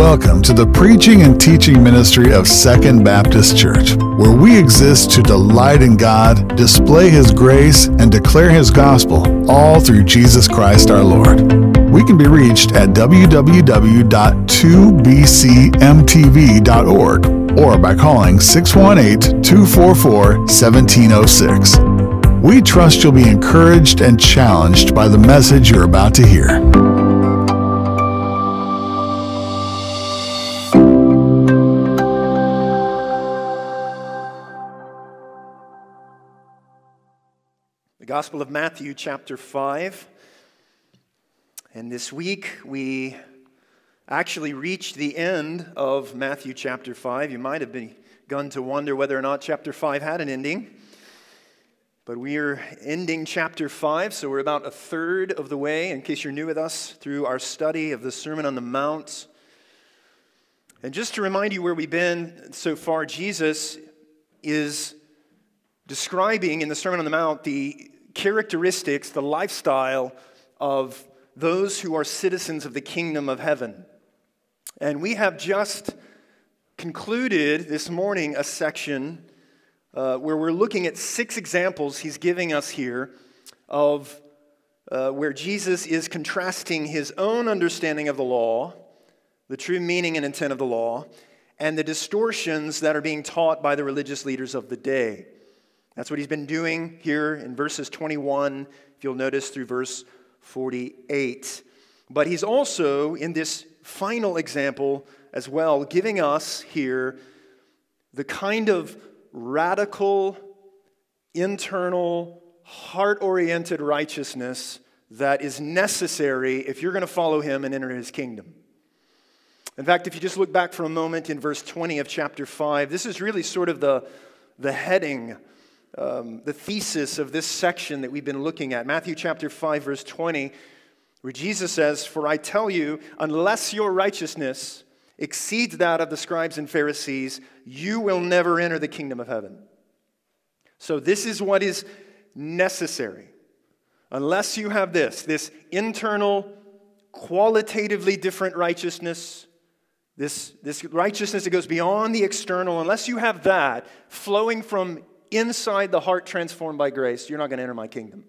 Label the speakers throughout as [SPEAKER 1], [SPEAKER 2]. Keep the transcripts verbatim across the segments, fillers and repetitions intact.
[SPEAKER 1] Welcome to the preaching and teaching ministry of Second Baptist Church, where we exist to delight in God, display His grace, and declare His gospel, all through Jesus Christ our Lord. We can be reached at w w w dot two b c m t v dot org or by calling six one eight, two four four, one seven zero six. We trust you'll be encouraged and challenged by the message you're about to hear.
[SPEAKER 2] The Gospel of Matthew, chapter five. And this week we actually reached the end of Matthew chapter five. You might have begun to wonder whether or not chapter five had an ending. But we are ending chapter five, so we're about a third of the way, in case you're new with us, through our study of the Sermon on the Mount. And just to remind you where we've been so far, Jesus is describing in the Sermon on the Mount the characteristics, the lifestyle of those who are citizens of the kingdom of heaven. And we have just concluded this morning a section uh, where we're looking at six examples he's giving us here of uh, where Jesus is contrasting his own understanding of the law, the true meaning and intent of the law, and the distortions that are being taught by the religious leaders of the day. That's what he's been doing here in verses twenty-one, if you'll notice, through verse forty-eight. But he's also, in this final example as well, giving us here the kind of radical, internal, heart-oriented righteousness that is necessary if you're going to follow him and enter his kingdom. In fact, if you just look back for a moment in verse twenty of chapter five, this is really sort of the, the heading, um, the thesis of this section that we've been looking at. Matthew chapter five, verse twenty, where Jesus says, "For I tell you, unless your righteousness exceeds that of the scribes and Pharisees, you will never enter the kingdom of heaven." So this is what is necessary. Unless you have this, this internal, qualitatively different righteousness, this, this righteousness that goes beyond the external, unless you have that flowing from inside the heart transformed by grace, you're not going to enter my kingdom.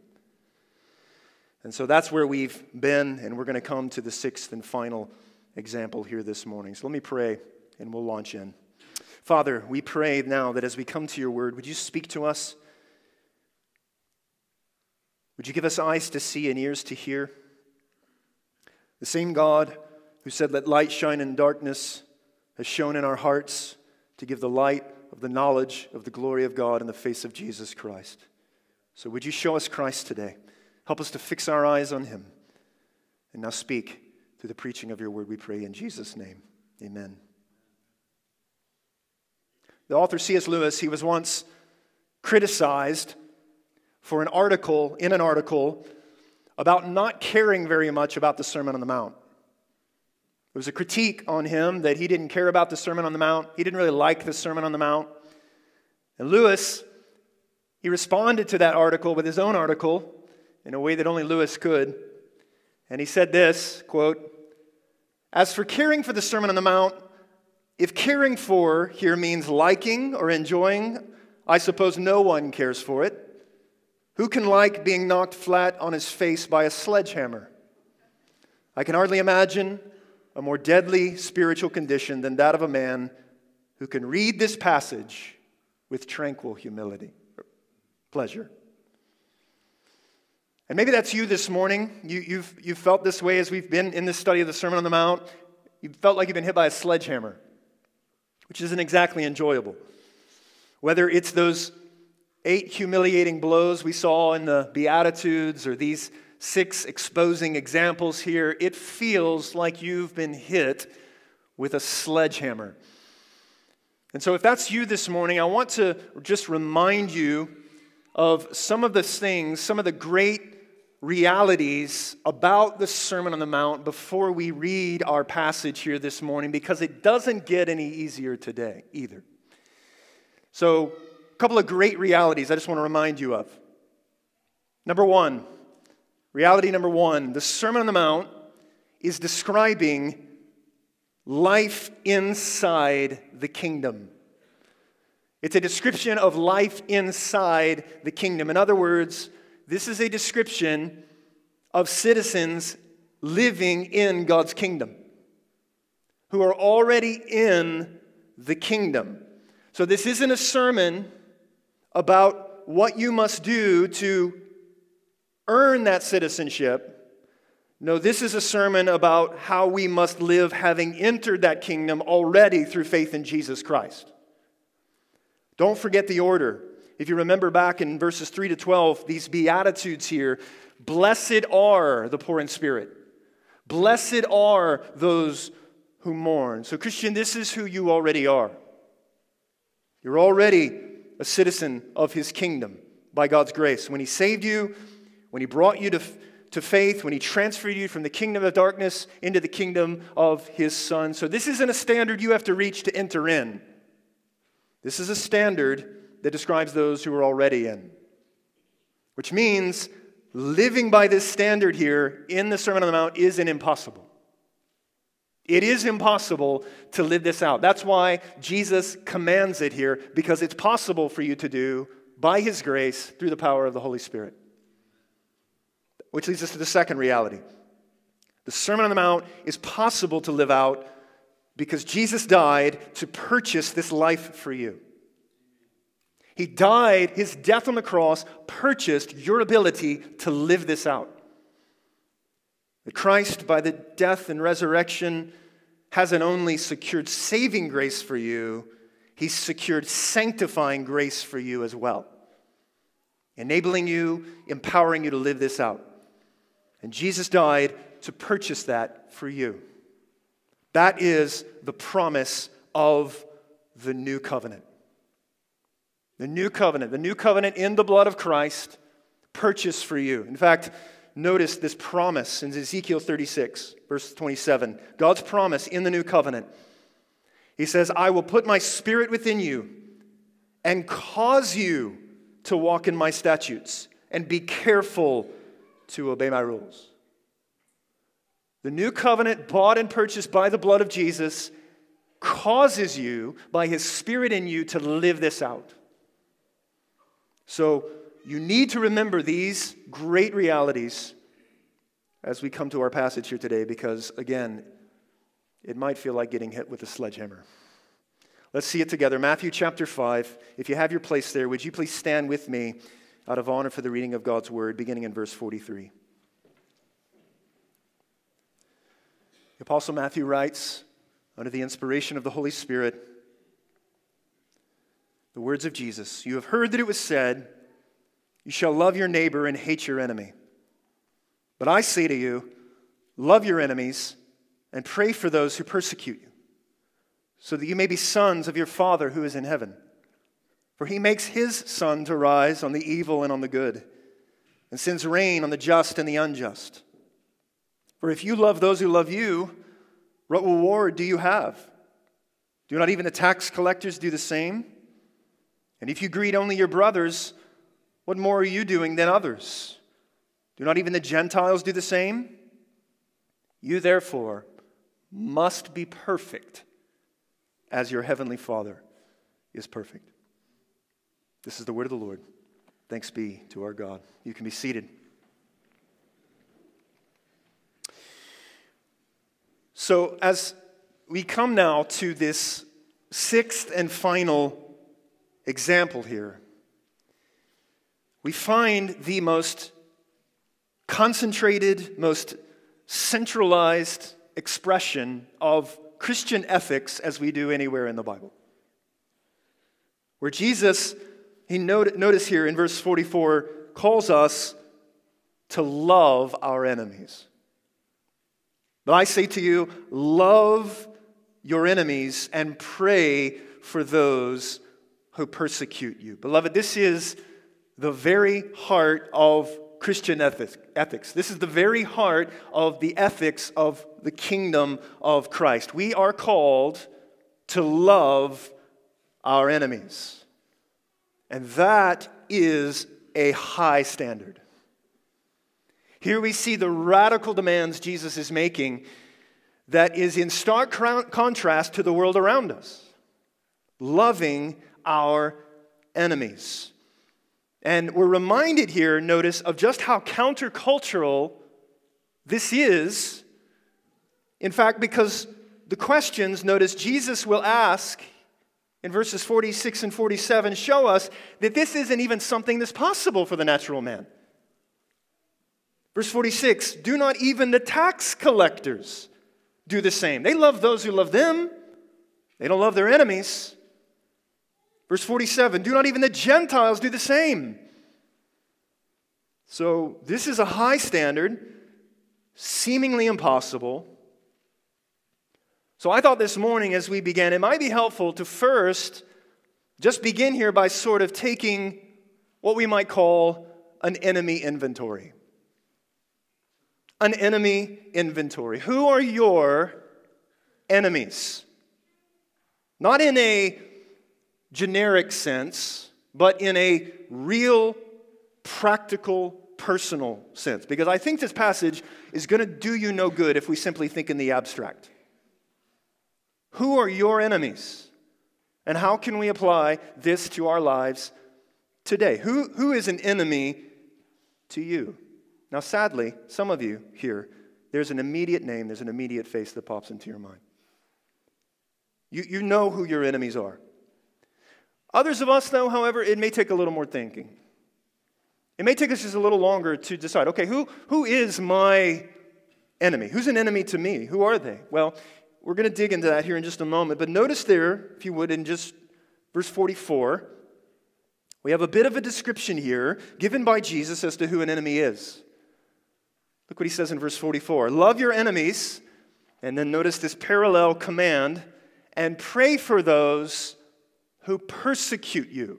[SPEAKER 2] And so that's where we've been, and we're going to come to the sixth and final example here this morning. So let me pray, and we'll launch in. Father, we pray now that as we come to your word, would you speak to us? Would you give us eyes to see and ears to hear? The same God who said, "Let light shine in darkness," has shone in our hearts to give the light of the knowledge of the glory of God in the face of Jesus Christ. So would you show us Christ today? Help us to fix our eyes on him. And now speak through the preaching of your word, we pray in Jesus' name. Amen. The author C S Lewis, he was once criticized for an article, in an article, about not caring very much about the Sermon on the Mount. There was a critique on him that he didn't care about the Sermon on the Mount. He didn't really like the Sermon on the Mount. And Lewis, he responded to that article with his own article in a way that only Lewis could. And he said this, quote, "As for caring for the Sermon on the Mount, if caring for here means liking or enjoying, I suppose no one cares for it. Who can like being knocked flat on his face by a sledgehammer? I can hardly imagine a more deadly spiritual condition than that of a man who can read this passage with tranquil humility, pleasure." And maybe that's you this morning. You, you've, you've felt this way as we've been in this study of the Sermon on the Mount. You've felt like you've been hit by a sledgehammer, which isn't exactly enjoyable. Whether it's those eight humiliating blows we saw in the Beatitudes or these six exposing examples here, it feels like you've been hit with a sledgehammer. And so if that's you this morning, I want to just remind you of some of the things, some of the great realities about the Sermon on the Mount before we read our passage here this morning, because it doesn't get any easier today either. So, a couple of great realities I just want to remind you of. Number one, reality number one, the Sermon on the Mount is describing life inside the kingdom. It's a description of life inside the kingdom. In other words, this is a description of citizens living in God's kingdom, who are already in the kingdom. So this isn't a sermon about what you must do to earn that citizenship. No, this is a sermon about how we must live having entered that kingdom already through faith in Jesus Christ. Don't forget the order. If you remember back in verses three to twelve, these Beatitudes here, blessed are the poor in spirit. Blessed are those who mourn. So Christian, this is who you already are. You're already a citizen of His kingdom by God's grace. When He saved you, when He brought you to, to faith, when He transferred you from the kingdom of darkness into the kingdom of His Son. So this isn't a standard you have to reach to enter in. This is a standard that describes those who are already in. Which means living by this standard here in the Sermon on the Mount isn't impossible. It is impossible to live this out. That's why Jesus commands it here, because it's possible for you to do by His grace through the power of the Holy Spirit. Which leads us to the second reality. The Sermon on the Mount is possible to live out because Jesus died to purchase this life for you. He died, His death on the cross purchased your ability to live this out. That Christ, by the death and resurrection, hasn't only secured saving grace for you, He's secured sanctifying grace for you as well. Enabling you, empowering you to live this out. And Jesus died to purchase that for you. That is the promise of the new covenant. The new covenant, the new covenant in the blood of Christ, purchased for you. In fact, notice this promise in Ezekiel thirty-six, verse twenty-seven. God's promise in the new covenant. He says, I will put my spirit within you and cause you to walk in my statutes and be careful to obey my rules. The new covenant, bought and purchased by the blood of Jesus, causes you, by His Spirit in you, to live this out. So you need to remember these great realities as we come to our passage here today, because, again, it might feel like getting hit with a sledgehammer. Let's see it together. Matthew chapter five. If you have your place there, would you please stand with me out of honor for the reading of God's word, beginning in verse forty-three. The Apostle Matthew writes, under the inspiration of the Holy Spirit, the words of Jesus. You have heard that it was said, you shall love your neighbor and hate your enemy. But I say to you, love your enemies and pray for those who persecute you, so that you may be sons of your Father who is in heaven. For He makes His sun to rise on the evil and on the good, and sends rain on the just and the unjust. For if you love those who love you, what reward do you have? Do not even the tax collectors do the same? And if you greet only your brothers, what more are you doing than others? Do not even the Gentiles do the same? You therefore must be perfect as your heavenly Father is perfect. This is the word of the Lord. Thanks be to our God. You can be seated. So as we come now to this sixth and final example here, we find the most concentrated, most centralized expression of Christian ethics as we do anywhere in the Bible. Where Jesus, he note, notice here in verse forty-four, calls us to love our enemies. But I say to you, love your enemies and pray for those who persecute you. Beloved, this is the very heart of Christian ethics. This is the very heart of the ethics of the kingdom of Christ. We are called to love our enemies. And that is a high standard. Here we see the radical demands Jesus is making that is in stark contrast to the world around us. Loving our enemies. And we're reminded here, notice, of just how countercultural this is. In fact, because the questions, notice, Jesus will ask in verses forty-six and forty-seven show us that this isn't even something that's possible for the natural man. Verse forty-six, do not even the tax collectors do the same. They love those who love them. They don't love their enemies. Verse forty-seven, do not even the Gentiles do the same. So this is a high standard, seemingly impossible. So I thought this morning as we began, it might be helpful to first just begin here by sort of taking what we might call an enemy inventory. An enemy inventory. Who are your enemies? Not in a generic sense, but in a real, practical, personal sense. Because I think this passage is going to do you no good if we simply think in the abstract. Who are your enemies? And how can we apply this to our lives today? Who, who is an enemy to you? Now, sadly, some of you here, there's an immediate name, there's an immediate face that pops into your mind. You, you know who your enemies are. Others of us, though, however, it may take a little more thinking. It may take us just a little longer to decide, okay, who, who is my enemy? Who's an enemy to me? Who are they? Well, we're going to dig into that here in just a moment. But notice there, if you would, in just verse forty-four, we have a bit of a description here given by Jesus as to who an enemy is. Look what he says in verse forty-four. Love your enemies, and then notice this parallel command, and pray for those who persecute you.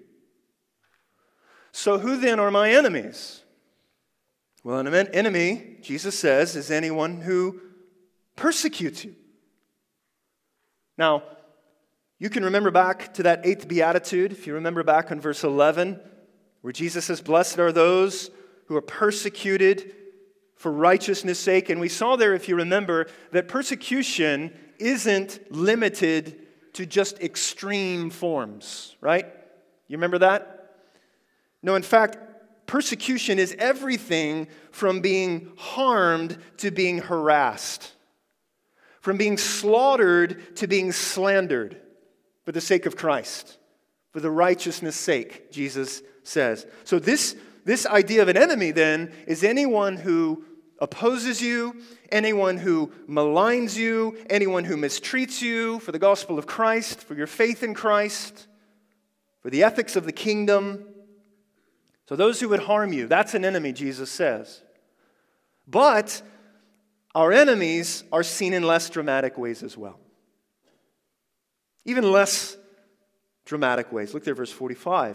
[SPEAKER 2] So who then are my enemies? Well, an enemy, Jesus says, is anyone who persecutes you. Now, you can remember back to that eighth beatitude, if you remember back in verse eleven, where Jesus says, blessed are those who are persecuted for righteousness' sake. And we saw there, if you remember, that persecution isn't limited to just extreme forms, right? You remember that? No, in fact, persecution is everything from being harmed to being harassed, from being slaughtered to being slandered for the sake of Christ, for the righteousness' sake, Jesus says. So this, this idea of an enemy, then, is anyone who opposes you, anyone who maligns you, anyone who mistreats you for the gospel of Christ, for your faith in Christ, for the ethics of the kingdom. So those who would harm you, that's an enemy, Jesus says. But our enemies are seen in less dramatic ways as well. Even less dramatic ways. Look there, verse forty-five.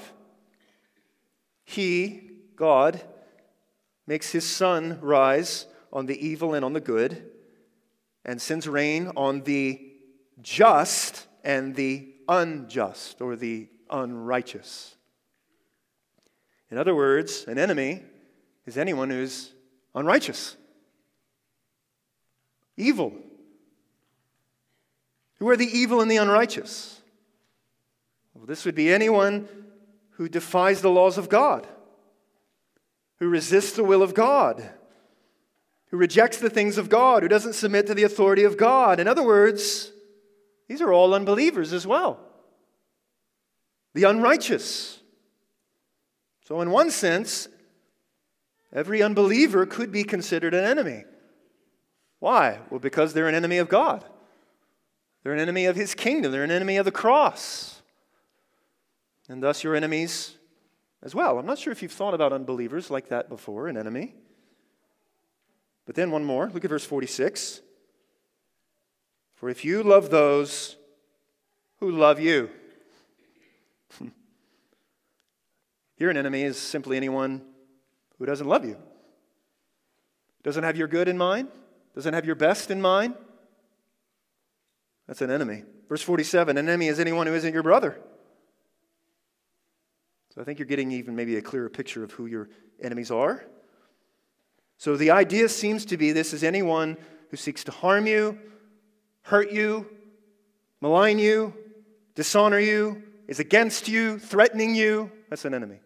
[SPEAKER 2] He, God, makes his sun rise on the evil and on the good, and sends rain on the just and the unjust, or the unrighteous. In other words, an enemy is anyone who's unrighteous, evil. Who are the evil and the unrighteous? Well, this would be anyone who defies the laws of God, who resists the will of God, who rejects the things of God, who doesn't submit to the authority of God. In other words, these are all unbelievers as well. The unrighteous. So in one sense, every unbeliever could be considered an enemy. Why? Well, because they're an enemy of God. They're an enemy of his kingdom. They're an enemy of the cross. And thus your enemies as well. I'm not sure if you've thought about unbelievers like that before, an enemy. But then one more. Look at verse forty-six. For if you love those who love you. Here an enemy is simply anyone who doesn't love you. Doesn't have your good in mind. Doesn't have your best in mind. That's an enemy. Verse forty-seven, an enemy is anyone who isn't your brother. So I think you're getting even maybe a clearer picture of who your enemies are. So the idea seems to be this is anyone who seeks to harm you, hurt you, malign you, dishonor you, is against you, threatening you, that's an enemy.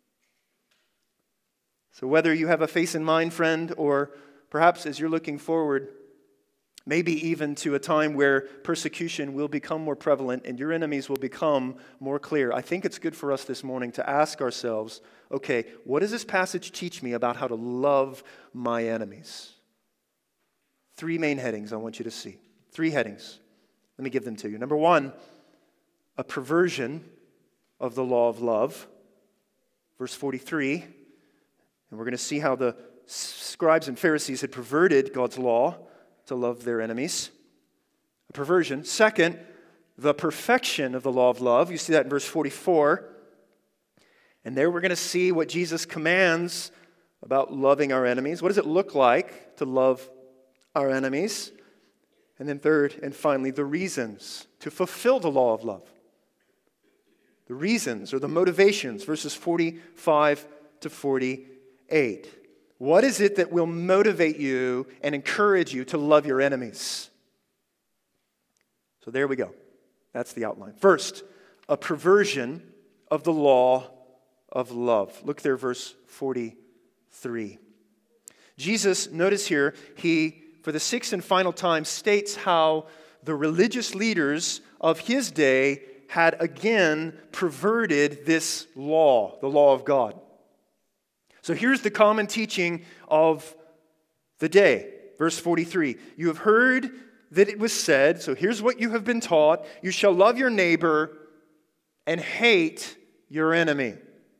[SPEAKER 2] So whether you have a face in mind, friend, or perhaps as you're looking forward, maybe even to a time where persecution will become more prevalent and your enemies will become more clear, I think it's good for us this morning to ask ourselves, okay, what does this passage teach me about how to love my enemies? Three main headings I want you to see. Three headings. Let me give them to you. Number one, a perversion of the law of love. Verse forty-three, and we're going to see how the scribes and Pharisees had perverted God's law to love their enemies. A perversion. Second, the perfection of the law of love. You see that in verse forty-four. And there we're going to see what Jesus commands about loving our enemies. What does it look like to love our enemies? And then third and finally, the reasons to fulfill the law of love. The reasons or the motivations, verses forty-five to forty-eight. What is it that will motivate you and encourage you to love your enemies? So there we go. That's the outline. First, a perversion of the law of love. Look there, verse forty-three. Jesus, notice here, he, for the sixth and final time, states how the religious leaders of his day had again perverted this law, the law of God. So here's the common teaching of the day. Verse forty-three, you have heard that it was said, so here's what you have been taught, you shall love your neighbor and hate your enemy.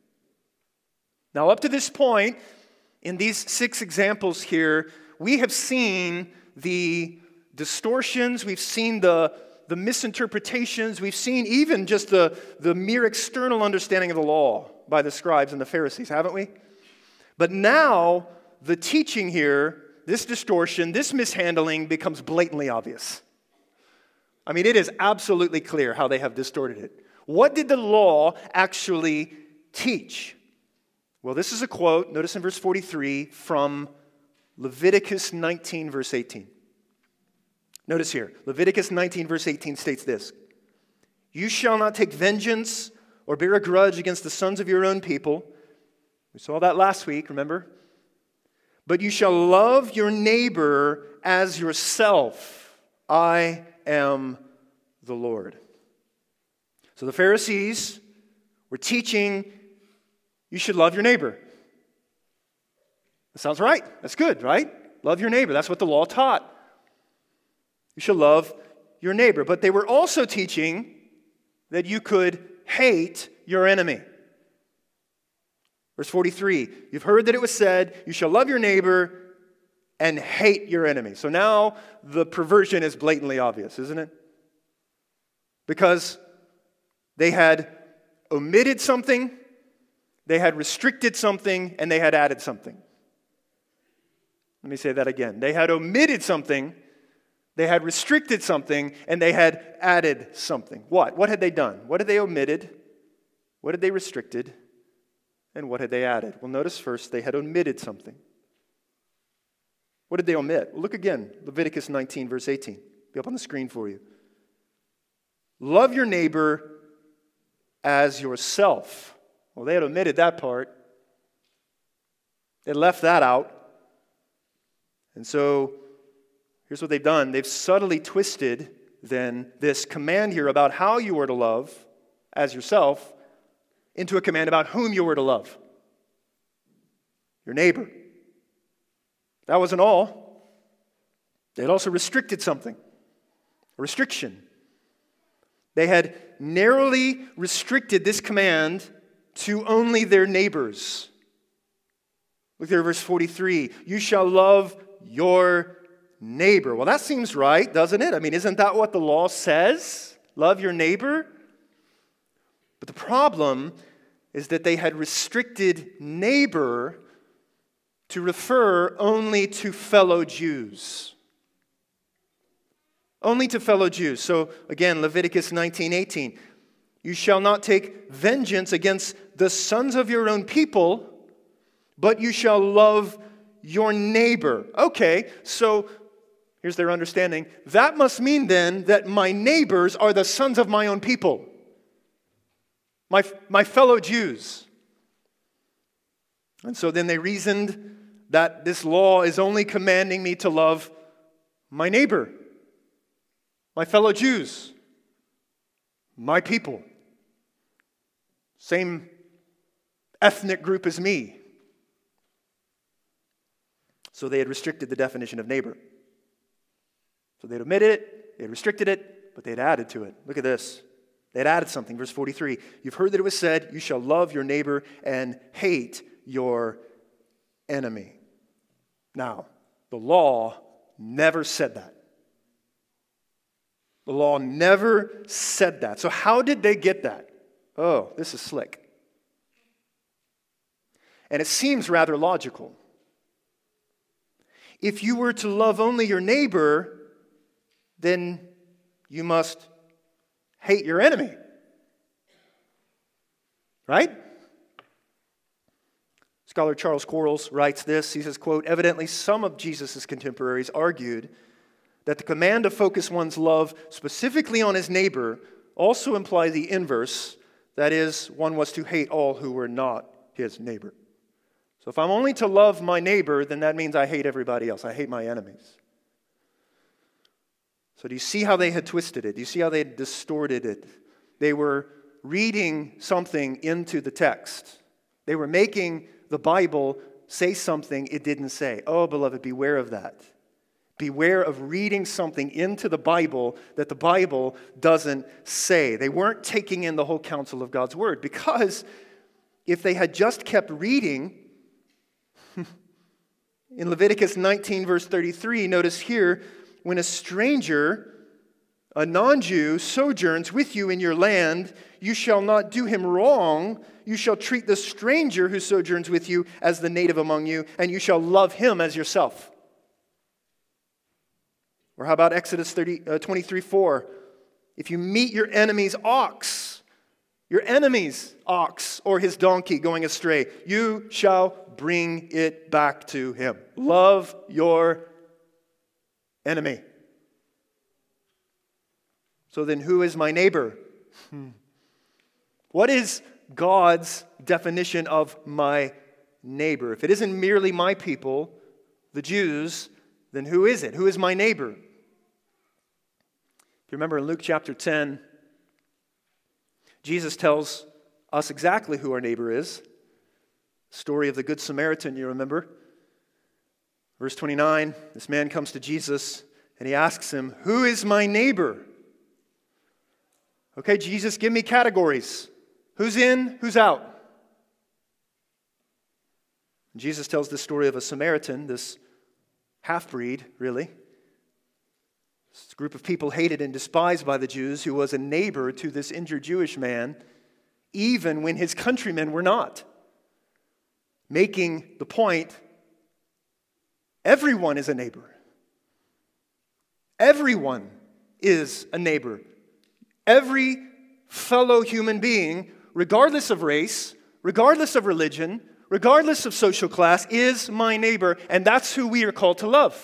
[SPEAKER 2] Now up to this point, in these six examples here, we have seen the distortions, we've seen the, the misinterpretations, we've seen even just the, the mere external understanding of the law by the scribes and the Pharisees, haven't we? But now, the teaching here, this distortion, this mishandling becomes blatantly obvious. I mean, it is absolutely clear how they have distorted it. What did the law actually teach? Well, this is a quote, notice in verse forty-three, from Leviticus nineteen, verse eighteen. Notice here, Leviticus nineteen, verse eighteen states this, you shall not take vengeance or bear a grudge against the sons of your own people. We saw that last week, remember? But you shall love your neighbor as yourself. I am the Lord. So the Pharisees were teaching you should love your neighbor. That sounds right. That's good, right? Love your neighbor. That's what the law taught. You should love your neighbor. But they were also teaching that you could hate your enemy. Verse forty-three, you've heard that it was said, you shall love your neighbor and hate your enemy. So now the perversion is blatantly obvious, isn't it? Because they had omitted something, they had restricted something, and they had added something. Let me say that again. They had omitted something, they had restricted something, and they had added something. What? What had they done? What had they omitted? What had they restricted? And what had they added? Well, notice first, they had omitted something. What did they omit? Well, look again, Leviticus nineteen, verse eighteen. Be up on the screen for you. Love your neighbor as yourself. Well, they had omitted that part. They left that out. And so, here's what they've done. They've subtly twisted, then, this command here about how you are to love as yourself into a command about whom you were to love. Your neighbor. That wasn't all. They had also restricted something. A restriction. They had narrowly restricted this command to only their neighbors. Look there, verse forty-three. You shall love your neighbor. Well, that seems right, doesn't it? I mean, isn't that what the law says? Love your neighbor? But the problem is that they had restricted neighbor to refer only to fellow Jews. Only to fellow Jews. So again, Leviticus nineteen eighteen. You shall not take vengeance against the sons of your own people, but you shall love your neighbor. Okay, so Here's their understanding. That must mean then that my neighbors are the sons of my own people, my, my fellow Jews. And so then they reasoned that this law is only commanding me to love my neighbor, my fellow Jews, my people, same ethnic group as me. So they had restricted the definition of neighbor. So they'd omitted it, they had restricted it, but they had added to it. Look at this. They had added something. Verse forty-three. You've heard that it was said, you shall love your neighbor and hate your enemy. Now, the law never said that. The law never said that. So how did they get that? Oh, this is slick. And it seems rather logical. If you were to love only your neighbor, then you must hate your enemy. Right? Scholar Charles Quarles writes this. He says, quote, evidently some of Jesus' contemporaries argued that the command to focus one's love specifically on his neighbor also implied the inverse. That is, one was to hate all who were not his neighbor. So if I'm only to love my neighbor, then that means I hate everybody else. I hate my enemies. So do you see how they had twisted it? Do you see how they had distorted it? They were reading something into the text. They were making the Bible say something it didn't say. Oh, beloved, beware of that. Beware of reading something into the Bible that the Bible doesn't say. They weren't taking in the whole counsel of God's word, because if they had just kept reading, in Leviticus nineteen, verse thirty-three, notice here, when a stranger, a non-Jew, sojourns with you in your land, you shall not do him wrong. You shall treat the stranger who sojourns with you as the native among you, and you shall love him as yourself. Or how about Exodus thirty, uh, twenty-three, four? If you meet your enemy's ox, your enemy's ox or his donkey going astray, you shall bring it back to him. Love your enemy. So then who is my neighbor? Hmm. What is God's definition of my neighbor? If it isn't merely my people, the Jews, then who is it? Who is my neighbor? If you remember in Luke chapter ten, Jesus tells us exactly who our neighbor is. Story of the Good Samaritan, you remember? Verse twenty-nine, this man comes to Jesus and he asks him, who is my neighbor? Okay, Jesus, give me categories. Who's in, who's out? And Jesus tells the story of a Samaritan, this half-breed, really. This group of people hated and despised by the Jews, who was a neighbor to this injured Jewish man, even when his countrymen were not. Making the point, everyone is a neighbor. Everyone is a neighbor. Every fellow human being, regardless of race, regardless of religion, regardless of social class, is my neighbor, and that's who we are called to love.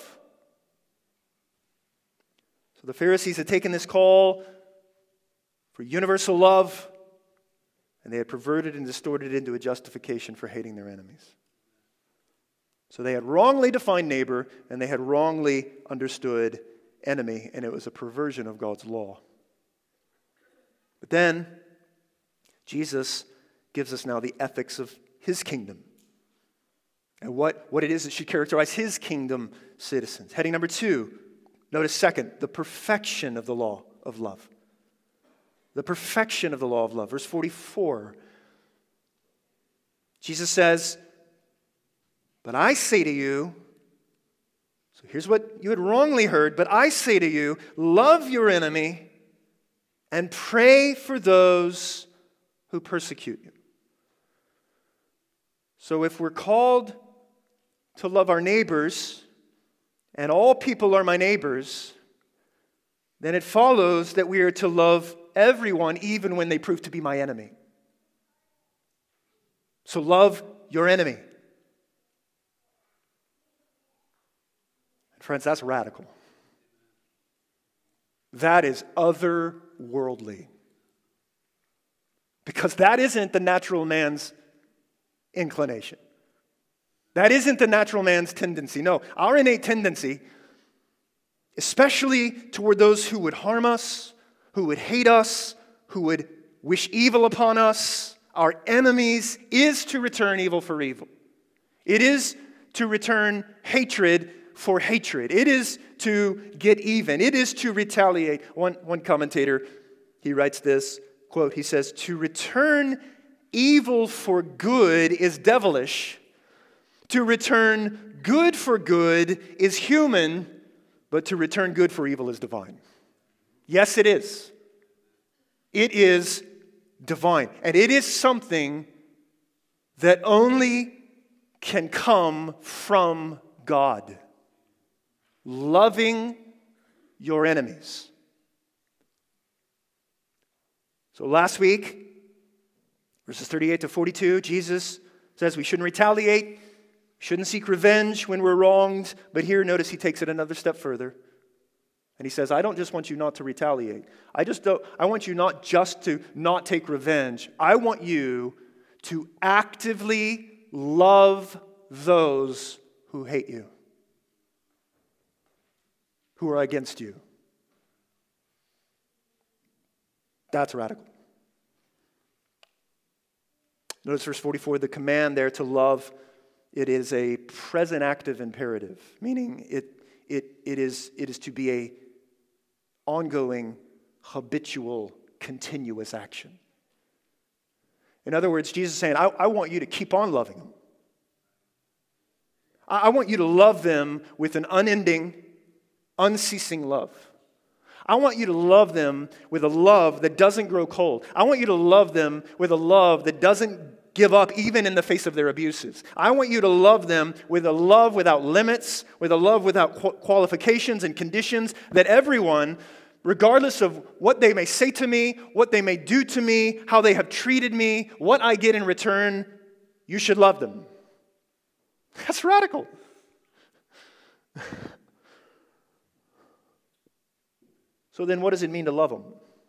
[SPEAKER 2] So the Pharisees had taken this call for universal love, and they had perverted and distorted it into a justification for hating their enemies. So they had wrongly defined neighbor, and they had wrongly understood enemy, and it was a perversion of God's law. But then, Jesus gives us now the ethics of his kingdom and what, what it is that should characterize his kingdom citizens. Heading number two, notice second, the perfection of the law of love. The perfection of the law of love. Verse forty-four. Jesus says, but I say to you, so here's what you had wrongly heard, but I say to you, love your enemy and pray for those who persecute you. So if we're called to love our neighbors, and all people are my neighbors, then it follows that we are to love everyone, even when they prove to be my enemy. So love your enemy. And friends, that's radical. that is otherworldly. Because that isn't the natural man's inclination. That isn't the natural man's tendency. No, our innate tendency, especially toward those who would harm us, who would hate us, who would wish evil upon us, our enemies, is to return evil for evil. It is to return hatred for hatred. It is to get even. It is to retaliate. One, one commentator, he writes this, quote, he says, "To return evil for good is devilish. To return good for good is human, but to return good for evil is divine." Yes, it is. It is divine. And it is something that only can come from God. Loving your enemies. So last week, verses thirty-eight to forty-two, Jesus says we shouldn't retaliate, shouldn't seek revenge when we're wronged. But here, notice he takes it another step further. And he says, I don't just want you not to retaliate. I just don't, I want you not just to not take revenge. I want you to actively love those who hate you, who are against you. That's radical. Notice verse forty-four, the command there to love, it is a present active imperative, meaning it, it, it, is, it is to be a ongoing, habitual, continuous action. In other words, Jesus is saying, I, I want you to keep on loving them. I, I want you to love them with an unending, unceasing love. I want you to love them with a love that doesn't grow cold. I want you to love them with a love that doesn't give up even in the face of their abuses. I want you to love them with a love without limits, with a love without qualifications and conditions, that everyone, regardless of what they may say to me, what they may do to me, how they have treated me, what I get in return, you should love them. That's radical. So then what does it mean to love them?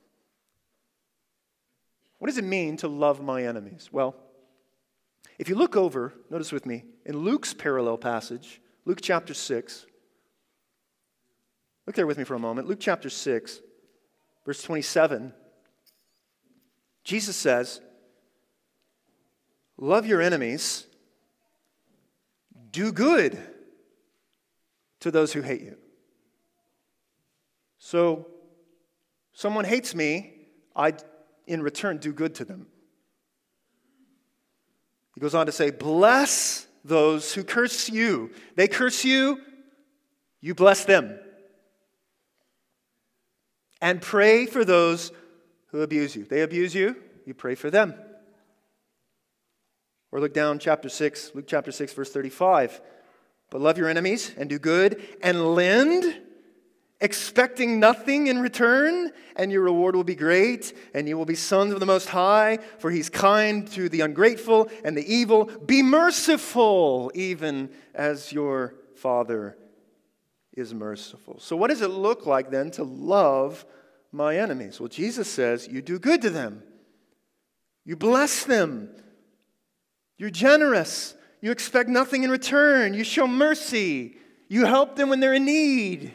[SPEAKER 2] What does it mean to love my enemies? Well, if you look over, notice with me, in Luke's parallel passage, Luke chapter six, look there with me for a moment. Luke chapter six, verse twenty-seven, Jesus says, love your enemies, do good to those who hate you. So, someone hates me, I, in return, do good to them. He goes on to say, bless those who curse you. They curse you, you bless them. And pray for those who abuse you. They abuse you, you pray for them. Or look down chapter six, Luke chapter six, verse thirty-five. But love your enemies and do good and lend, expecting nothing in return, and your reward will be great, and you will be sons of the Most High, for He's kind to the ungrateful and the evil. Be merciful, even as your Father is merciful. So what does it look like then to love my enemies? Well, Jesus says you do good to them. You bless them. You're generous. You expect nothing in return. You show mercy. You help them when they're in need.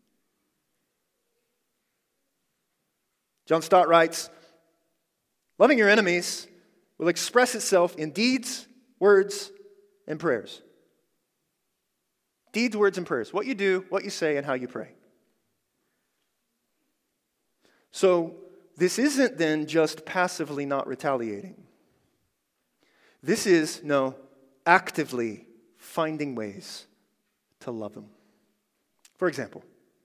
[SPEAKER 2] John Stott writes, loving your enemies will express itself in deeds, words, and prayers. Deeds, words, and prayers. What you do, what you say, and how you pray. So this isn't then just passively not retaliating. This is, no, actively finding ways to love them. For example,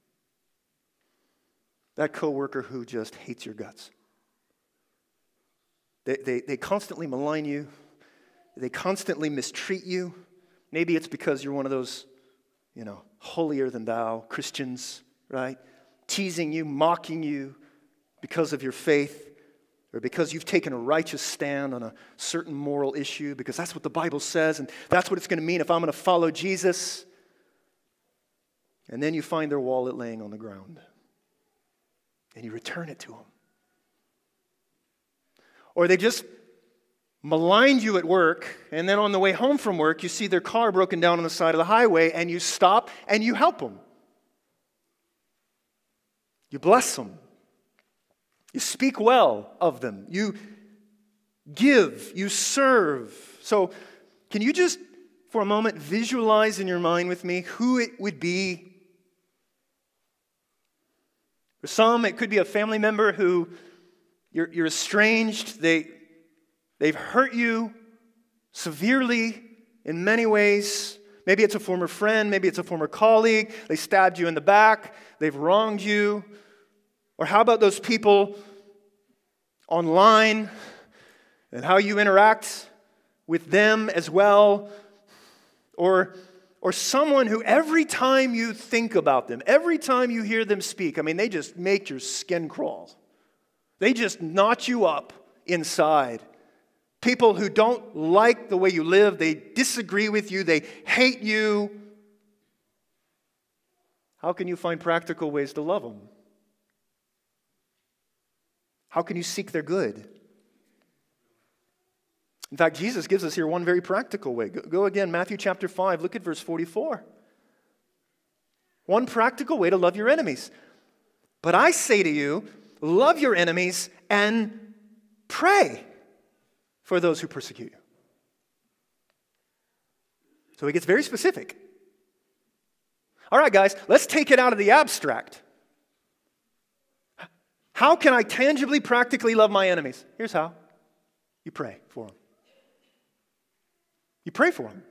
[SPEAKER 2] that coworker who just hates your guts. They, they, they constantly malign you. They constantly mistreat you. Maybe it's because you're one of those, you know, holier than thou Christians, right? Teasing you, mocking you because of your faith, or because you've taken a righteous stand on a certain moral issue, because that's what the Bible says, and that's what it's going to mean if I'm going to follow Jesus. And then you find their wallet laying on the ground. and you return it to them. Or they just maligned you at work, and then on the way home from work, you see their car broken down on the side of the highway, and you stop and you help them. You bless them. You speak well of them. You give. You serve. So, can you just, for a moment, visualize in your mind with me who it would be? For some, it could be a family member who you're, you're estranged. They, they've hurt you severely in many ways. Maybe it's a former friend. Maybe it's a former colleague. They stabbed you in the back. They've wronged you. Or how about those people online and how you interact with them as well? Or, or someone who every time you think about them, every time you hear them speak, I mean, they just make your skin crawl. They just knot you up inside. People who don't like the way you live, they disagree with you, they hate you. How can you find practical ways to love them? How can you seek their good? In fact, Jesus gives us here one very practical way. Go, go again, Matthew chapter five, look at verse forty-four. One practical way to love your enemies. But I say to you, love your enemies and pray for those who persecute you. So he gets very specific. All right, guys, let's take it out of the abstract. How can I tangibly, practically love my enemies? Here's how. You pray for them. You pray for them.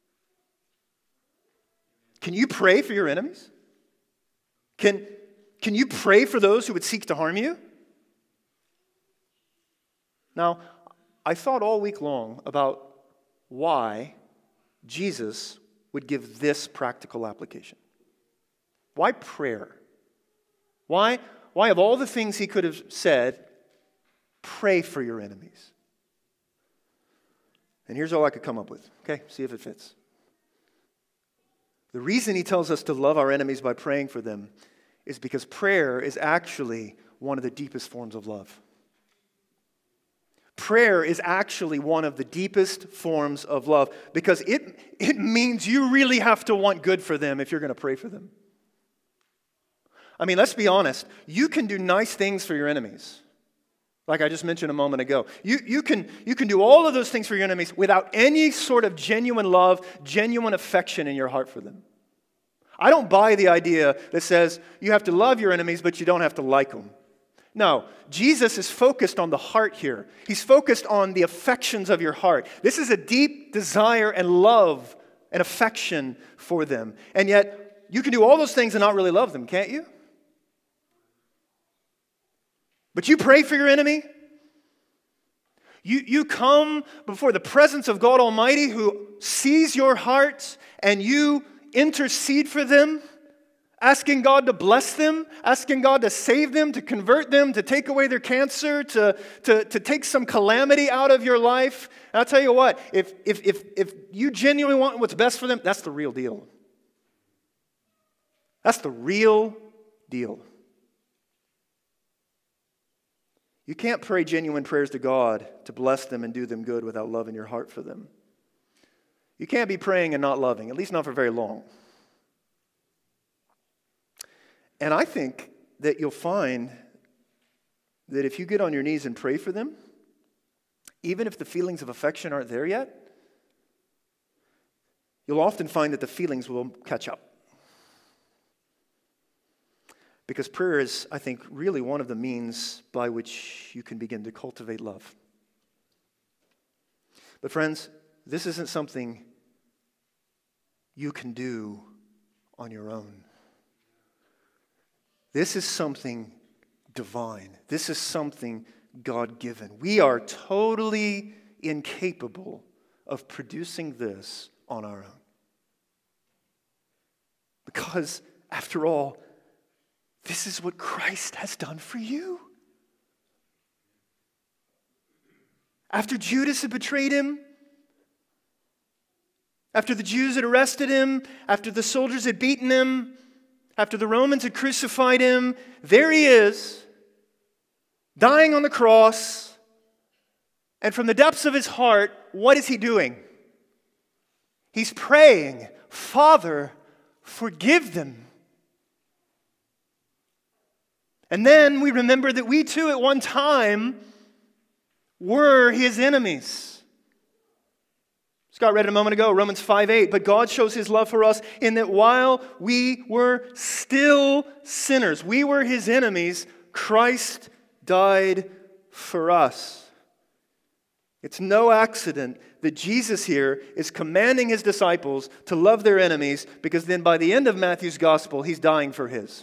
[SPEAKER 2] Can you pray for your enemies? Can, can you pray for those who would seek to harm you? Now, I thought all week long about why Jesus would give this practical application. Why prayer? Why? Why, of all the things he could have said, pray for your enemies? And here's all I could come up with. Okay, see if it fits. The reason he tells us to love our enemies by praying for them is because prayer is actually one of the deepest forms of love. Prayer is actually one of the deepest forms of love because it, it means you really have to want good for them if you're going to pray for them. I mean, let's be honest. You can do nice things for your enemies. Like I just mentioned a moment ago. You, you, can, you can do all of those things for your enemies without any sort of genuine love, genuine affection in your heart for them. I don't buy the idea that says you have to love your enemies, but you don't have to like them. No, Jesus is focused on the heart here. He's focused on the affections of your heart. This is a deep desire and love and affection for them. And yet, you can do all those things and not really love them, can't you? But you pray for your enemy. You, you come before the presence of God Almighty who sees your heart and you intercede for them, asking God to bless them, asking God to save them, to convert them, to take away their cancer, to, to, to take some calamity out of your life. And I'll tell you what, if, if, if, if you genuinely want what's best for them, that's the real deal. That's the real deal. You can't pray genuine prayers to God to bless them and do them good without love in your heart for them. You can't be praying and not loving, at least not for very long. And I think that you'll find that if you get on your knees and pray for them, even if the feelings of affection aren't there yet, you'll often find that the feelings will catch up. Because prayer is, I think, really one of the means by which you can begin to cultivate love. But friends, this isn't something you can do on your own. This is something divine. This is something God-given. We are totally incapable of producing this on our own. Because, after all, this is what Christ has done for you. After Judas had betrayed him, after the Jews had arrested him, after the soldiers had beaten him, after the Romans had crucified him, there he is, dying on the cross, and from the depths of his heart, what is he doing? He's praying, Father, forgive them. And then we remember that we too at one time were his enemies. Scott read it a moment ago, Romans five eight. But God shows his love for us in that while we were still sinners, we were his enemies, Christ died for us. It's no accident that Jesus here is commanding his disciples to love their enemies, because then by the end of Matthew's gospel, he's dying for his.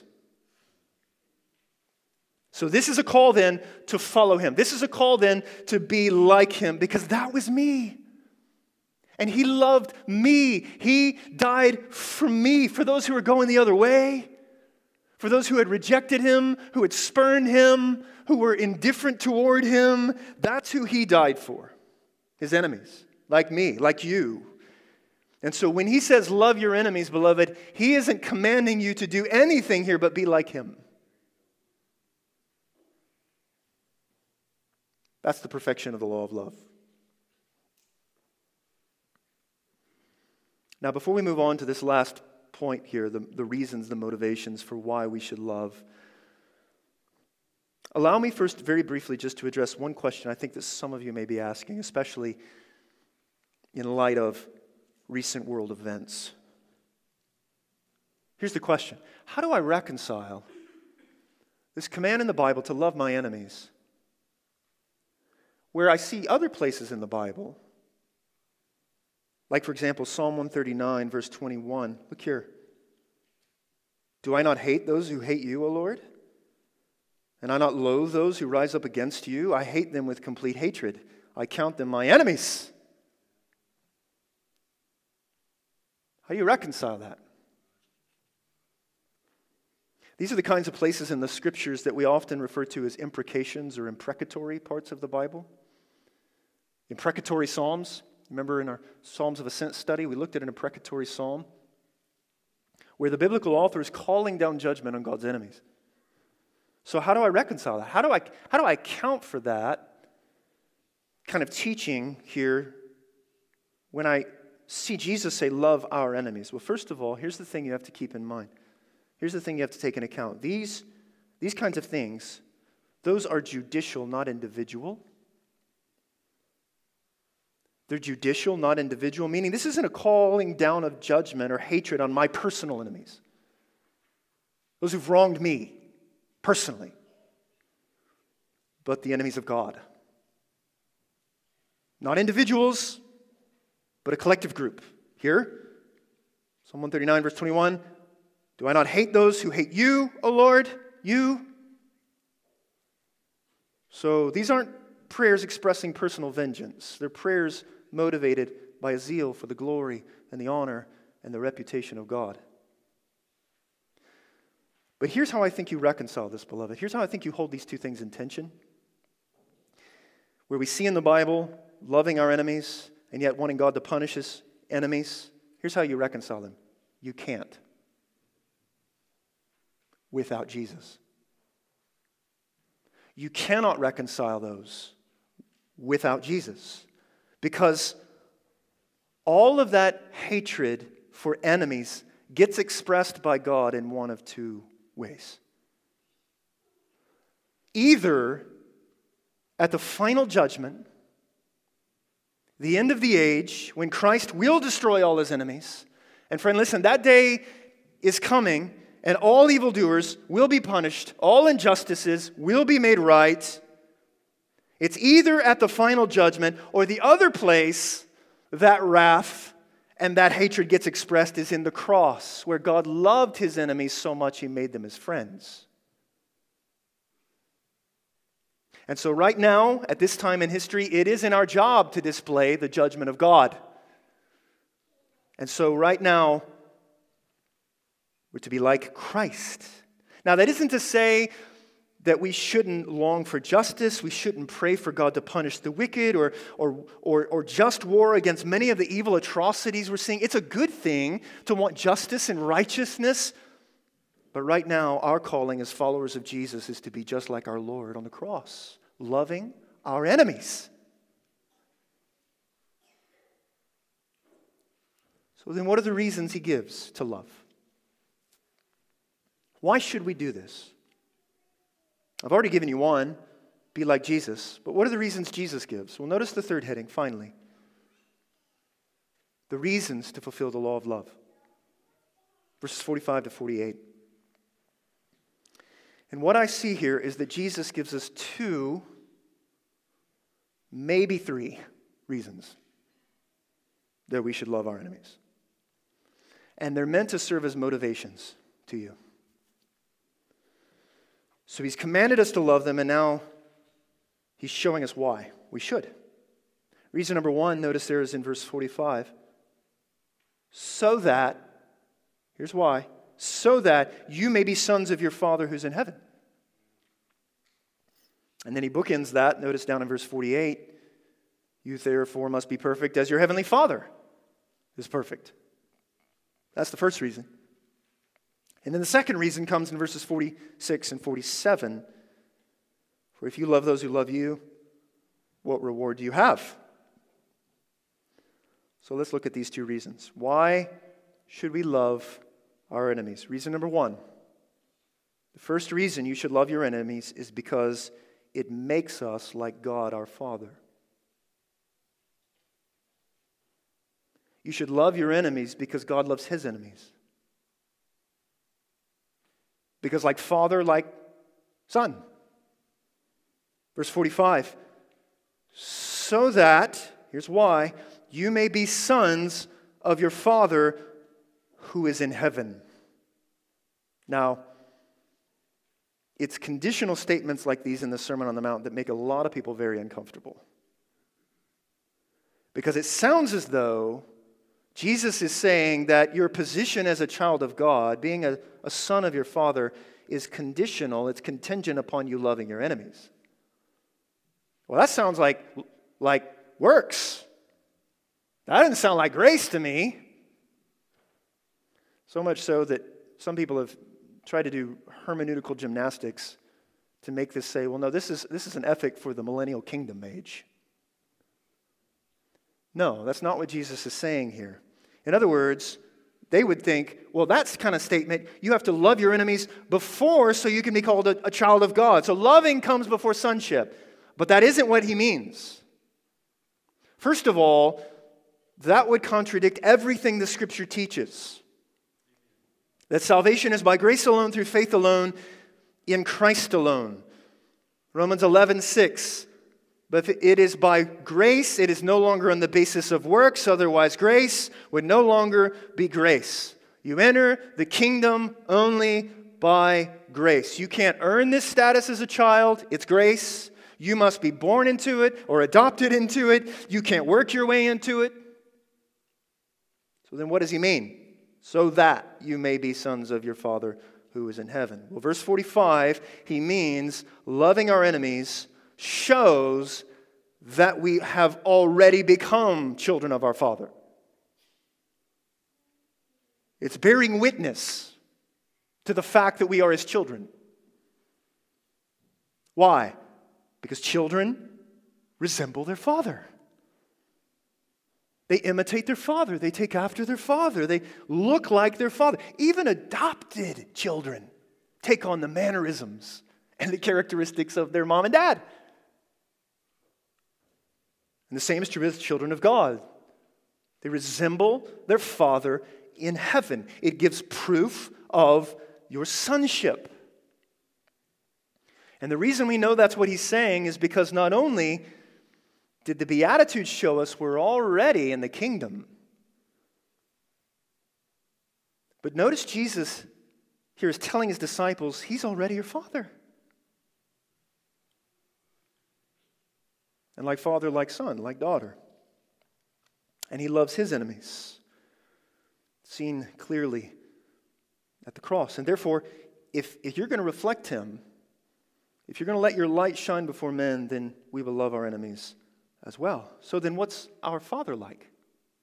[SPEAKER 2] So this is a call then to follow him. This is a call then to be like him, because that was me. And he loved me. He died for me, for those who were going the other way, for those who had rejected him, who had spurned him, who were indifferent toward him. That's who he died for. His enemies, like me, like you. And so when he says love your enemies, beloved, he isn't commanding you to do anything here but be like him. That's the perfection of the law of love. Now, before we move on to this last point here, the, the reasons, the motivations for why we should love, allow me first very briefly just to address one question I think that some of you may be asking, especially in light of recent world events. Here's the question. How do I reconcile this command in the Bible to love my enemies, where I see other places in the Bible, like, for example, Psalm one thirty-nine, verse twenty-one. Look here. Do I not hate those who hate you, O Lord? And I not loathe those who rise up against you? I hate them with complete hatred. I count them my enemies. How do you reconcile that? These are the kinds of places in the Scriptures that we often refer to as imprecations or imprecatory parts of the Bible. Imprecatory Psalms. Remember in our Psalms of Ascent study, we looked at an imprecatory psalm where the biblical author is calling down judgment on God's enemies. So how do I reconcile that? How do I, how do I account for that kind of teaching here when I see Jesus say, love our enemies? Well, first of all, here's the thing you have to keep in mind. Here's the thing you have to take into account. These, these kinds of things, those are judicial, not individual. They're judicial, not individual, meaning this isn't a calling down of judgment or hatred on my personal enemies, those who've wronged me personally, but the enemies of God. Not individuals, but a collective group. Here, Psalm one thirty-nine, verse twenty-one, do I not hate those who hate you, O Lord? You? So these aren't prayers expressing personal vengeance. They're prayers motivated by a zeal for the glory and the honor and the reputation of God. But here's how I think you reconcile this, beloved. Here's how I think you hold these two things in tension. Where we see in the Bible loving our enemies and yet wanting God to punish his enemies. Here's how you reconcile them. You can't. Without Jesus. You cannot reconcile those without Jesus. Because all of that hatred for enemies gets expressed by God in one of two ways. Either at the final judgment, the end of the age, when Christ will destroy all his enemies. And friend, listen, that day is coming, and all evildoers will be punished. All injustices will be made right. It's either at the final judgment or the other place that wrath and that hatred gets expressed is in the cross, where God loved his enemies so much he made them his friends. And so right now, at this time in history, it is in our job to display the judgment of God. And so right now, we're to be like Christ. Now, that isn't to say that we shouldn't long for justice, we shouldn't pray for God to punish the wicked or, or, or, or just war against many of the evil atrocities we're seeing. It's a good thing to want justice and righteousness, But right now, our calling as followers of Jesus is to be just like our Lord on the cross, loving our enemies. So then what are the reasons he gives to love? Why should we do this? I've already given you one, be like Jesus. But what are the reasons Jesus gives? Well, notice the third heading, finally. The reasons to fulfill the law of love. Verses forty-five to forty-eight. And what I see here is that Jesus gives us two, maybe three reasons that we should love our enemies. And they're meant to serve as motivations to you. So he's commanded us to love them, and now he's showing us why we should. Reason number one, notice there is in verse forty-five. So that, here's why, so that you may be sons of your Father who's in heaven. And then he bookends that, notice down in verse forty-eight, you therefore must be perfect as your heavenly Father is perfect. That's the first reason. And then the second reason comes in verses forty-six and forty-seven. For if you love those who love you, what reward do you have? So let's look at these two reasons. Why should we love our enemies? Reason number one. The first reason you should love your enemies is because it makes us like God our Father. You should love your enemies because God loves his enemies. Because like Father, like Son. Verse forty-five. So that, here's why, you may be sons of your Father who is in heaven. Now, it's conditional statements like these in the Sermon on the Mount that make a lot of people very uncomfortable. Because it sounds as though Jesus is saying that your position as a child of God, being a, a son of your Father, is conditional, it's contingent upon you loving your enemies. Well, that sounds like, like works. That doesn't sound like grace to me. So much so that some people have tried to do hermeneutical gymnastics to make this say, well, no, this is, this is an ethic for the millennial kingdom age. No, that's not what Jesus is saying here. In other words, they would think, well, that's kind of statement. You have to love your enemies before so you can be called a, a child of God. So loving comes before sonship. But that isn't what he means. First of all, that would contradict everything the Scripture teaches. That salvation is by grace alone, through faith alone, in Christ alone. Romans eleven six. But it is by grace, it is no longer on the basis of works, otherwise grace would no longer be grace. You enter the kingdom only by grace. You can't earn this status as a child, it's grace. You must be born into it or adopted into it. You can't work your way into it. So then what does he mean? So that you may be sons of your Father who is in heaven. Well, verse forty-five, he means loving our enemies shows that we have already become children of our Father. It's bearing witness to the fact that we are his children. Why? Because children resemble their father. They imitate their father. They take after their father. They look like their father. Even adopted children take on the mannerisms and the characteristics of their mom and dad. And the same is true with children of God. They resemble their Father in heaven. It gives proof of your sonship. And the reason we know that's what he's saying is because not only did the Beatitudes show us we're already in the kingdom, but notice Jesus here is telling his disciples, he's already your Father. And like father, like son, like daughter. And he loves his enemies, seen clearly at the cross. And therefore, if, if you're going to reflect him, if you're going to let your light shine before men, then we will love our enemies as well. So then what's our Father like?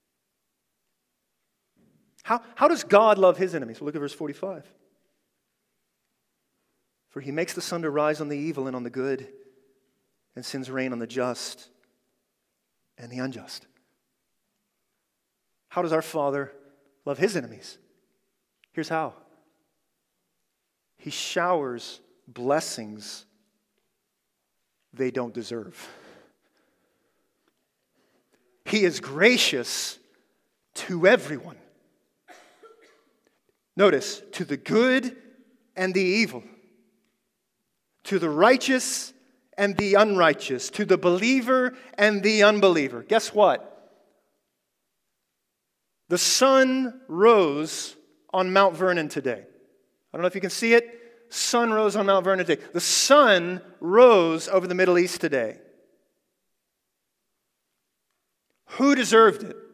[SPEAKER 2] How, how does God love his enemies? Well, look at verse forty-five. For he makes the sun to rise on the evil and on the good, and sends rain on the just and the unjust. How does our Father love his enemies? Here's how. He showers blessings they don't deserve. He is gracious to everyone. Notice, to the good and the evil, to the righteous and the unrighteous, to the believer and the unbeliever. Guess what? The sun rose on Mount Vernon today. I don't know if you can see it. Sun rose on Mount Vernon today. The sun rose over the Middle East today. Who deserved it?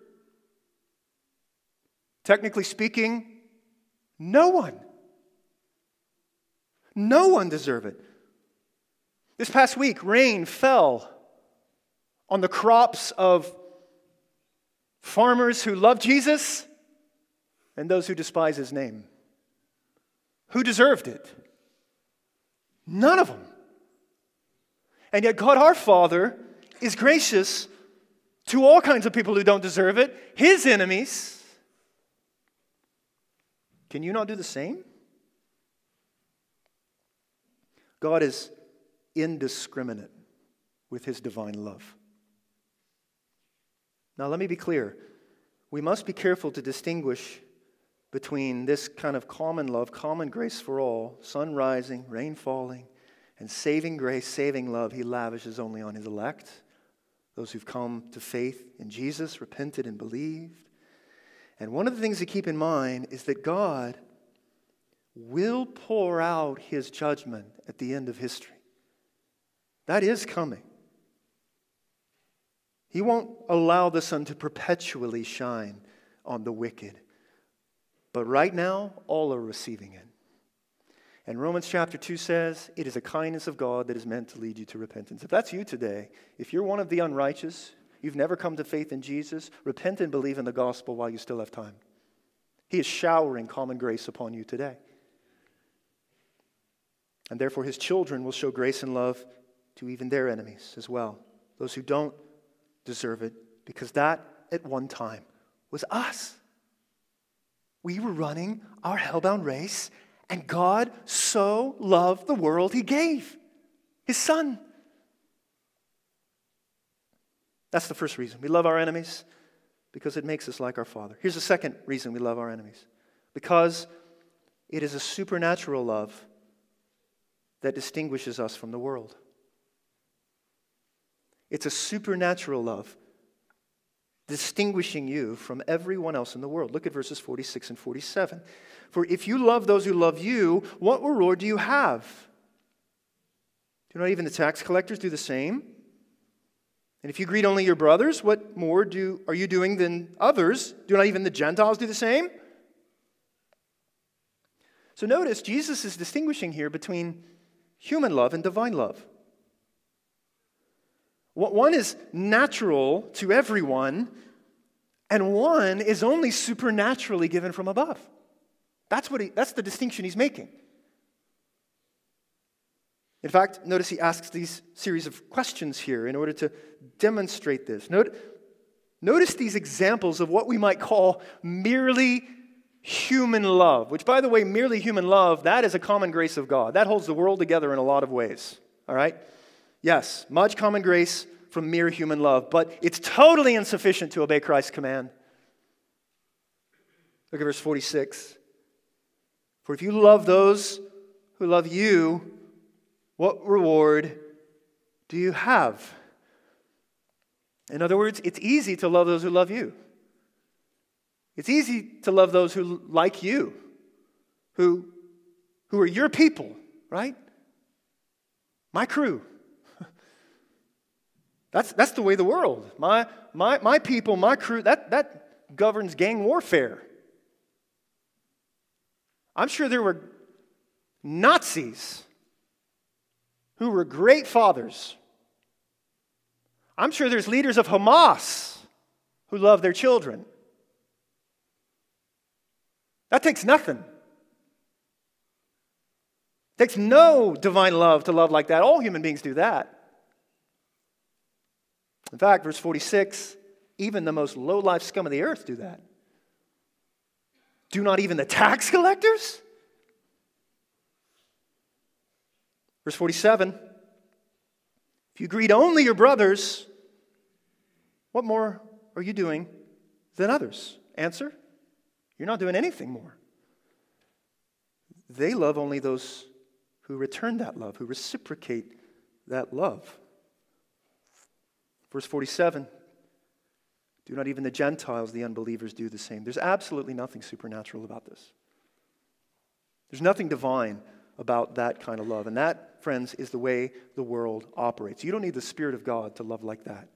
[SPEAKER 2] Technically speaking, no one. No one deserved it. This past week, rain fell on the crops of farmers who love Jesus and those who despise his name. Who deserved it? None of them. And yet God our Father is gracious to all kinds of people who don't deserve it, his enemies. Can you not do the same? God is indiscriminate with his divine love. Now let me be clear. We must be careful to distinguish between this kind of common love, common grace for all, sun rising, rain falling, and saving grace, saving love he lavishes only on his elect, those who've come to faith in Jesus, repented and believed. And one of the things to keep in mind is that God will pour out his judgment at the end of history. That is coming. He won't allow the sun to perpetually shine on the wicked. But right now, all are receiving it. And Romans chapter two says, it is a kindness of God that is meant to lead you to repentance. If that's you today, if you're one of the unrighteous, you've never come to faith in Jesus, repent and believe in the gospel while you still have time. He is showering common grace upon you today. And therefore his children will show grace and love to even their enemies as well, those who don't deserve it, because that at one time was us. We were running our hellbound race, and God so loved the world he gave his Son. That's the first reason. We love our enemies because it makes us like our Father. Here's the second reason we love our enemies. Because it is a supernatural love that distinguishes us from the world. It's a supernatural love distinguishing you from everyone else in the world. Look at verses forty-six and forty-seven. For if you love those who love you, what reward do you have? Do not even the tax collectors do the same? And if you greet only your brothers, what more do are you doing than others? Do not even the Gentiles do the same? So notice, Jesus is distinguishing here between human love and divine love. One is natural to everyone, and one is only supernaturally given from above. That's what he, that's the distinction he's making. In fact, notice he asks these series of questions here in order to demonstrate this. Note, notice these examples of what we might call merely human love, which, by the way, merely human love, that is a common grace of God. That holds the world together in a lot of ways, all right? Yes, much common grace from mere human love, but it's totally insufficient to obey Christ's command. Look at verse forty-six. For if you love those who love you, what reward do you have? In other words, it's easy to love those who love you. It's easy to love those who like you, who, who are your people, right? My crew. That's, that's the way of the world. My, my, my people, my crew, that, that governs gang warfare. I'm sure there were Nazis who were great fathers. I'm sure there's leaders of Hamas who love their children. That takes nothing. It takes no divine love to love like that. All human beings do that. In fact, verse forty-six, even the most low-life scum of the earth do that. Do not even the tax collectors? Verse forty-seven, if you greet only your brothers, what more are you doing than others? Answer, you're not doing anything more. They love only those who return that love, who reciprocate that love. Verse forty-seven, do not even the Gentiles, the unbelievers, do the same. There's absolutely nothing supernatural about this. There's nothing divine about that kind of love. And that, friends, is the way the world operates. You don't need the Spirit of God to love like that.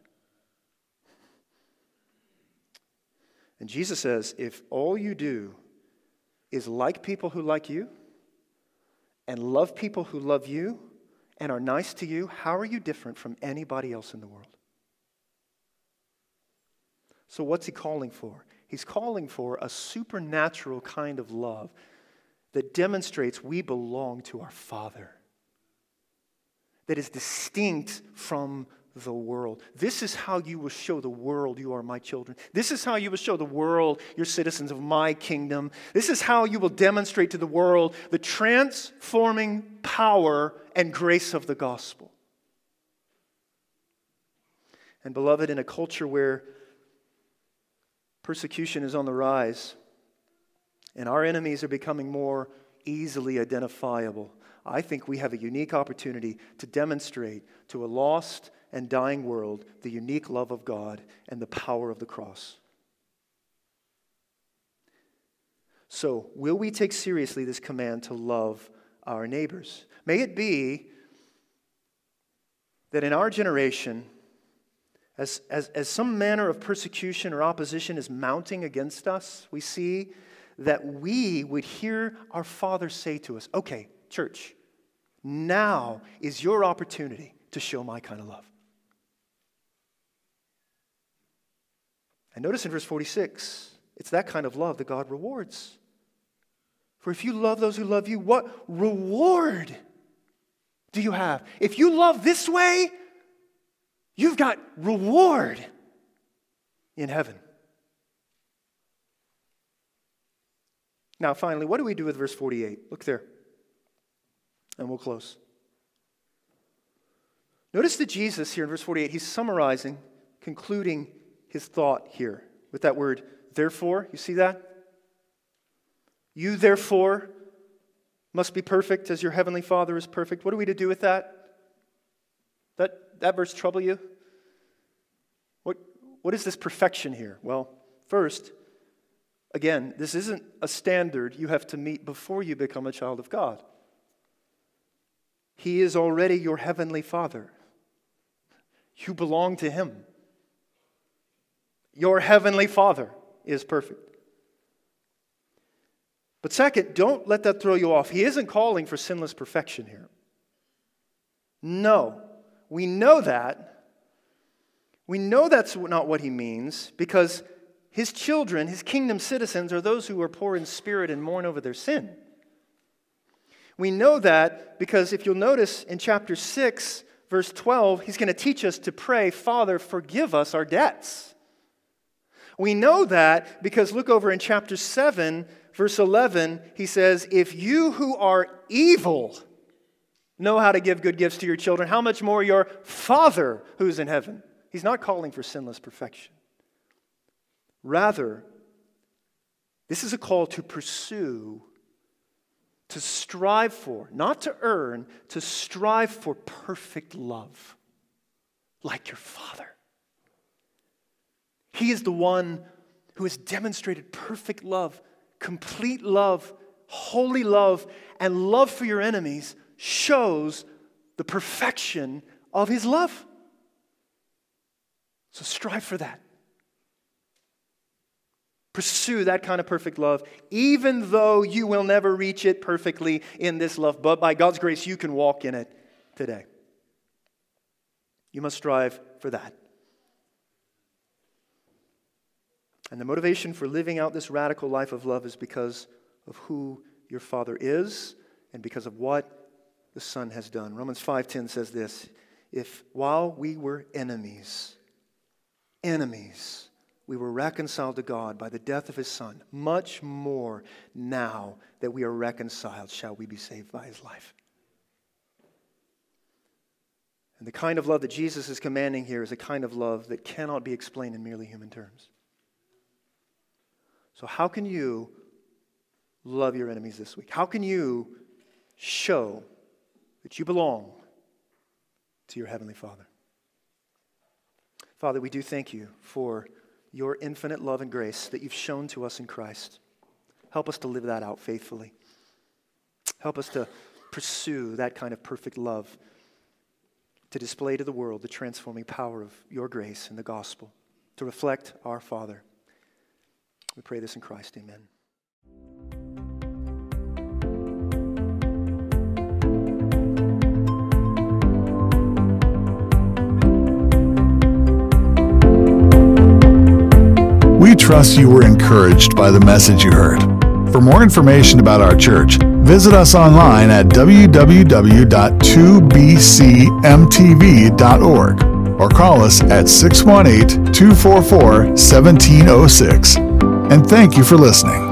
[SPEAKER 2] And Jesus says, if all you do is like people who like you, and love people who love you, and are nice to you, how are you different from anybody else in the world? So what's he calling for? He's calling for a supernatural kind of love that demonstrates we belong to our Father, that is distinct from the world. This is how you will show the world you are my children. This is how you will show the world you're citizens of my kingdom. This is how you will demonstrate to the world the transforming power and grace of the gospel. And beloved, in a culture where persecution is on the rise, and our enemies are becoming more easily identifiable, I think we have a unique opportunity to demonstrate to a lost and dying world the unique love of God and the power of the cross. So, will we take seriously this command to love our neighbors? May it be that in our generation, As, as, as some manner of persecution or opposition is mounting against us, we see that we would hear our Father say to us, okay, church, now is your opportunity to show my kind of love. And notice in verse forty-six, it's that kind of love that God rewards. For if you love those who love you, what reward do you have? If you love this way, you've got reward in heaven. Now, finally, what do we do with verse forty-eight? Look there, and we'll close. Notice that Jesus here in verse forty-eight, he's summarizing, concluding his thought here with that word, therefore. You see that? You, therefore, must be perfect as your heavenly Father is perfect. What are we to do with that? That, that verse trouble you? What, what is this perfection here? Well, first, again, this isn't a standard you have to meet before you become a child of God. He is already your heavenly Father. You belong to Him. Your heavenly Father is perfect. But second, don't let that throw you off. He isn't calling for sinless perfection here. No. We know that. We know that's not what he means because his children, his kingdom citizens, are those who are poor in spirit and mourn over their sin. We know that because if you'll notice in chapter six, verse twelve, he's going to teach us to pray, Father, forgive us our debts. We know that because look over in chapter seven, verse eleven, he says, if you who are evil know how to give good gifts to your children, how much more your Father who's in heaven? He's not calling for sinless perfection. Rather, this is a call to pursue, to strive for, not to earn, to strive for perfect love, like your Father. He is the one who has demonstrated perfect love, complete love, holy love, and love for your enemies shows the perfection of his love. So strive for that. Pursue that kind of perfect love, even though you will never reach it perfectly in this love. But by God's grace, you can walk in it today. You must strive for that. And the motivation for living out this radical life of love is because of who your Father is and because of what the Son has done. Romans five ten says this, if while we were enemies, enemies, we were reconciled to God by the death of His Son, much more now that we are reconciled shall we be saved by His life. And the kind of love that Jesus is commanding here is a kind of love that cannot be explained in merely human terms. So how can you love your enemies this week? How can you show that you belong to your Heavenly Father? Father, we do thank you for your infinite love and grace that you've shown to us in Christ. Help us to live that out faithfully. Help us to pursue that kind of perfect love, to display to the world the transforming power of your grace in the gospel, to reflect our Father. We pray this in Christ, amen.
[SPEAKER 1] We trust you were encouraged by the message you heard. For more information about our church, visit us online at w w w dot two b c m t v dot org or call us at six one eight, two four four, one seven zero six. And thank you for listening.